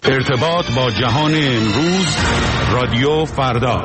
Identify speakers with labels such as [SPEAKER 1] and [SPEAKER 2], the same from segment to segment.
[SPEAKER 1] ارتباط با جهان امروز، رادیو فردا.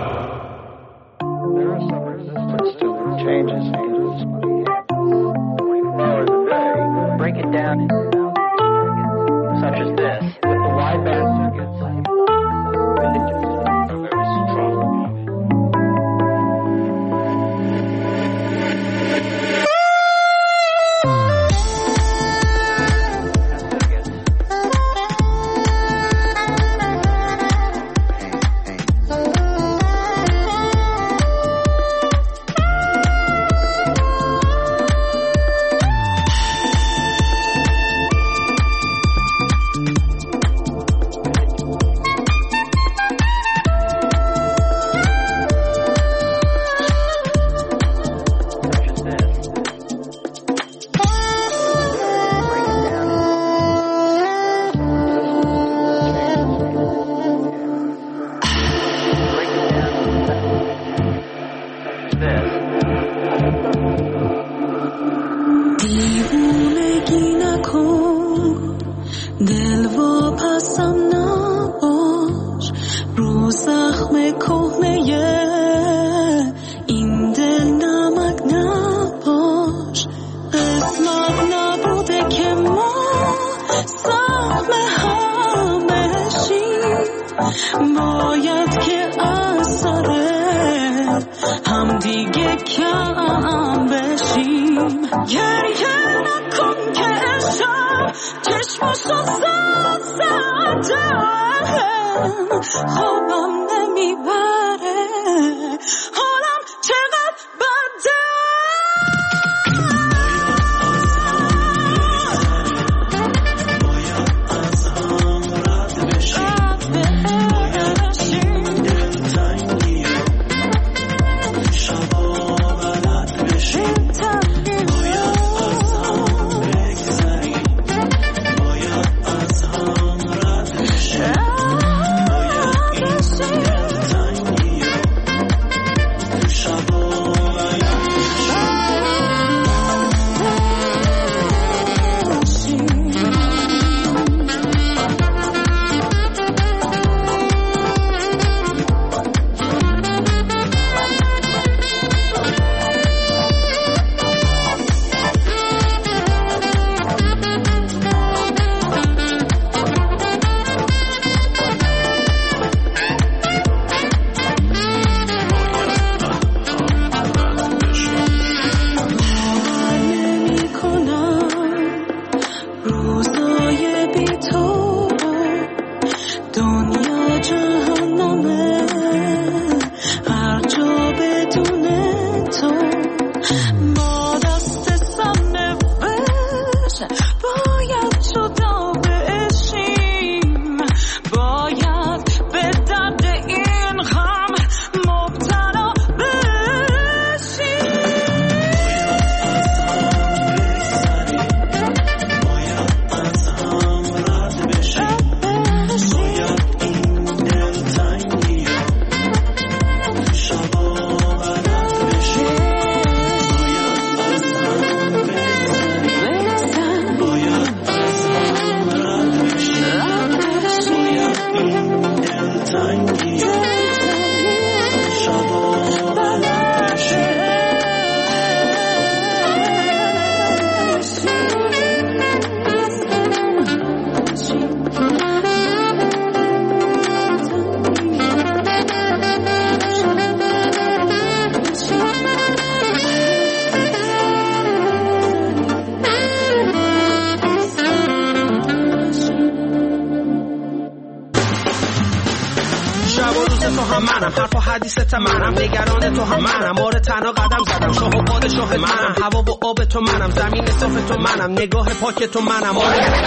[SPEAKER 2] نگران تو هم منم، آره تنها قدم زدم، شاه و پادشاه منم، هوا و آب تو منم، زمین صاف تو منم، نگاه پاک تو منم، آره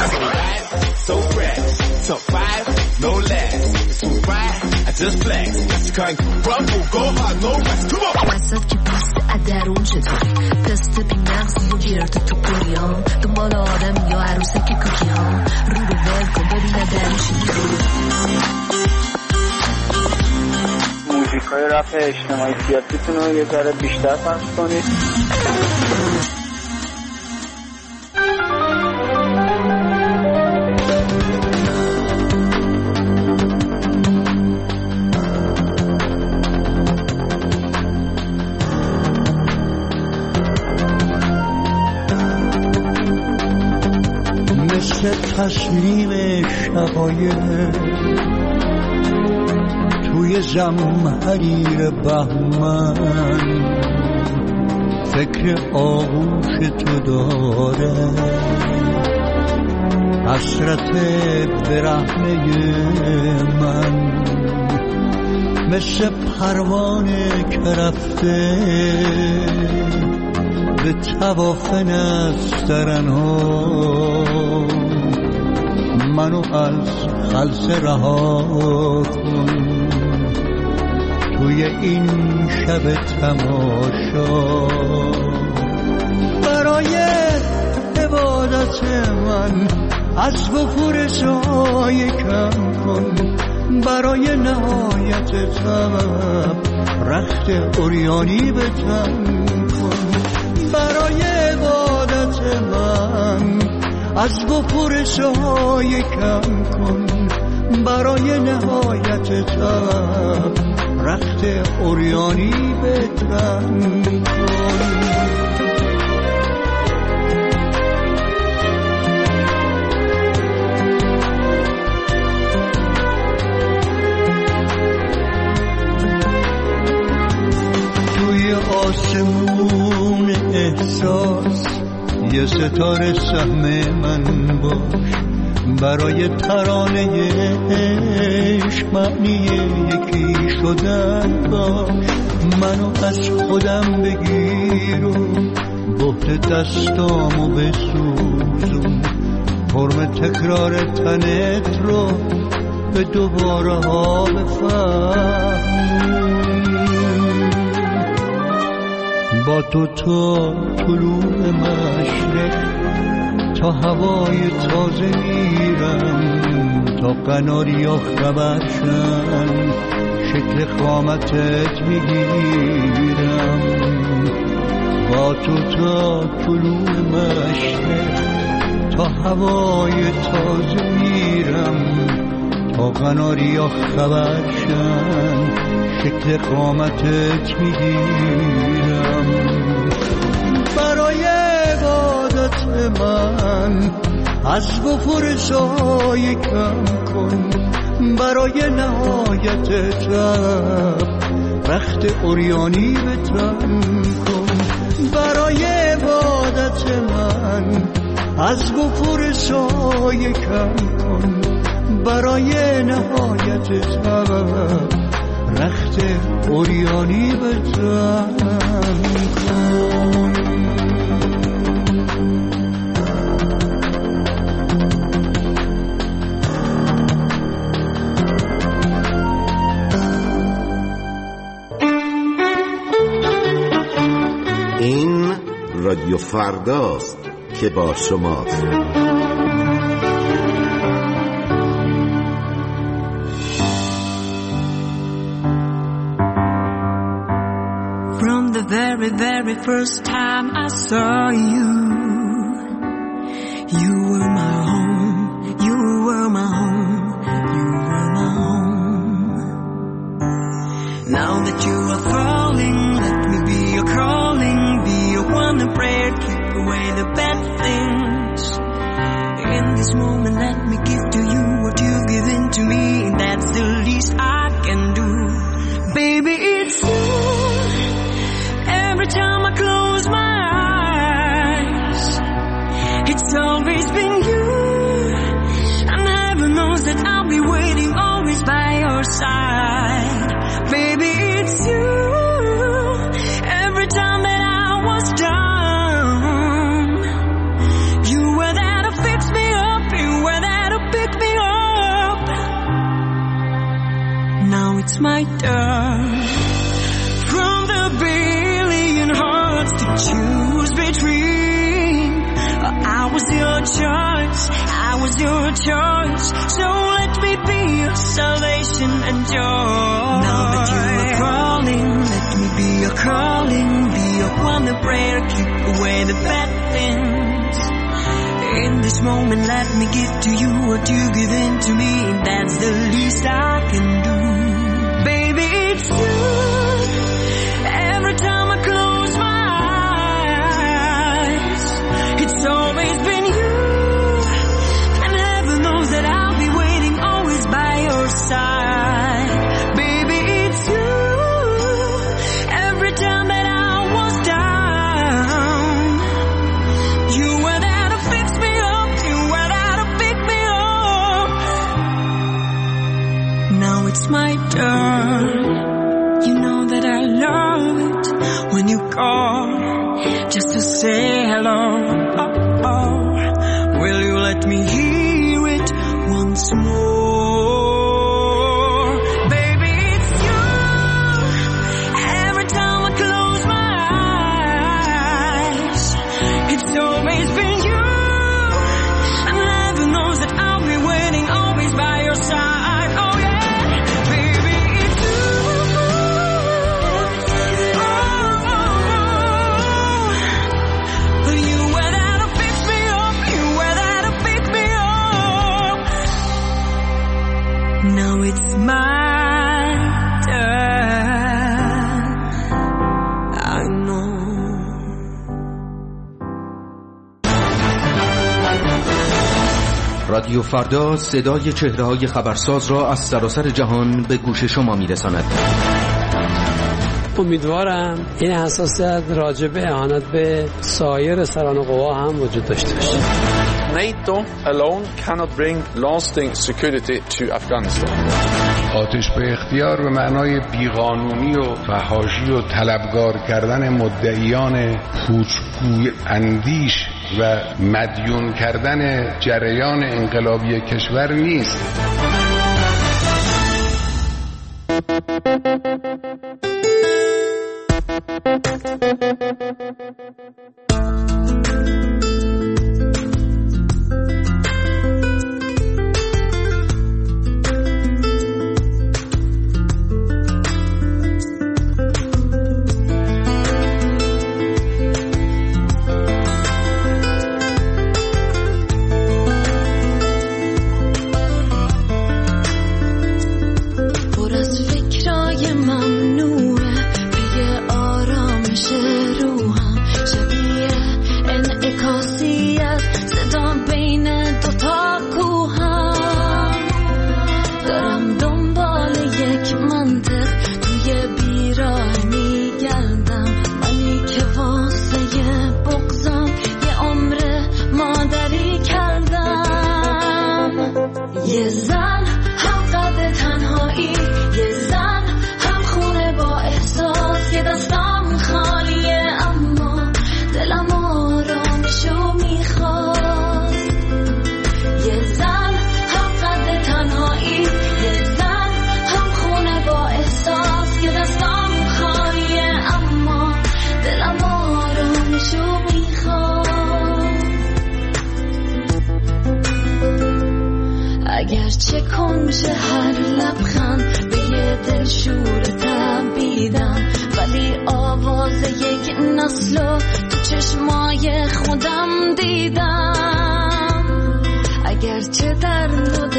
[SPEAKER 3] so fresh, so fire, no less, so right, I just flex, you can't rumble, go hard, no rest, come on.
[SPEAKER 4] وسط که پوست ادرون چطوری دست بی مغز و گرد تو کنیام دنبال آدم یا عروسک کوکی ها رو ول کن ببینه درش
[SPEAKER 5] موزیکای رپ اجتماعی سیاسیتون رو یه ذره بیشتر پخش کنید.
[SPEAKER 6] تسلیم شقایق توی زمحریر بهمن فکر آغوش تو داره حسرت برهنه من مثل پروانه که رفته به طواف نسترنها منو از خلسه رها کن توی این شب تماشا برای عبادت من از وفور سایه کم کن برای نهایت طلب رخت عریانی به تن کن برای عبادت من از وفور سایه کم کن برای نهایت طلب رخت عریانی به تن کن آسمون احساس یه ستاره سهم من باش برای ترانه عشق معنی یکی شدن باش منو از خودم بگیر و بهت دستامو بسوزون فرم تکرار تنت رو به دوباره ها بفهم با تو تا طلوع مشرق تا هوای تازه میرم تا قناریا خبرشن شکل قامتت میگیرم با تو تا طلوع مشرق تا هوای تازه میرم تا قناریا خبرشن شکل قامتت میگیرم برای عبادت من از وفور سایه کم کن برای نهایت طلب رخت عریانی به تن کن برای عبادت من از وفور سایه کم کن برای نهایت طلب رخت عریانی به تن کن
[SPEAKER 7] این رادیو فرداست که با شماست.
[SPEAKER 8] From the very, very first time I saw you, you were my home, you were my home, you were my home. Now that you are falling, let me be your calling, be your one prayer, keep away the bad things. In this moment, let me give to you what you've given to me, that's the least I can do. Baby, it's you. Every time I close my eyes, it's always been you. And heaven knows that I'll be waiting always by your side. Baby, it's you. Every time that I was down, you were there to fix me up, you were there to pick me up. Now it's my turn. From the billion hearts to choose between, I was your choice, I was your choice. So let me be your salvation and joy. Now that you are crawling, let me be your calling, be your one prayer, keep away the bad things. In this moment, let me give to you what you've given to me, that's the least I can do. Baby, it's you. Every time I close my eyes, it's always been you. And my turn. You know that I love it when you call just to say hello. Oh, oh. Will you let me hear it once more? Baby, it's you. Every time I close my eyes, it's always been you. And heaven knows that I'll be waiting always by your side. Oh yeah, baby, it's you. Oh, you were there to fix me up. You were there to pick me up. Now it's my turn. I know.
[SPEAKER 9] رادیو فردا صدای چهره‌های خبرساز را از سراسر جهان به گوش شما می‌رساند.
[SPEAKER 10] امیدوارم این حساسیت راجع به اهانت به سایر سران قوا هم وجود داشته باشه.
[SPEAKER 11] NATO alone cannot bring lasting security to Afghanistan.
[SPEAKER 12] آتش به اختیار به معنای بیقانونی و فحاشی و طلبگار کردن مدعیان پوچگوی اندیش و مدیون کردن جریان انقلابی کشور نیست.
[SPEAKER 4] اگرچه کنشه هر لبخند به یه دل شور تبیدم، ولی آواز یک نسلو تو چشمای خودم دیدم. اگرچه در